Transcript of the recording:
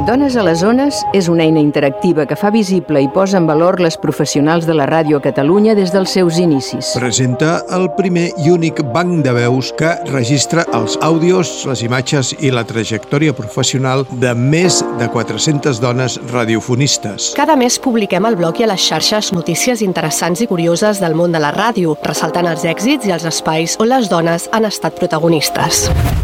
Dones a les Ones és una eina interactiva que fa visible i posa en valor les professionals de la ràdio a Catalunya des dels seus inicis. Presenta el primer i únic banc de veus que registra els àudios, les imatges i la trajectòria professional de més de 400 dones radiofonistes. Cada mes publiquem al blog i a les xarxes notícies interessants i curioses del món de la ràdio, ressaltant els èxits i els espais on les dones han estat protagonistes.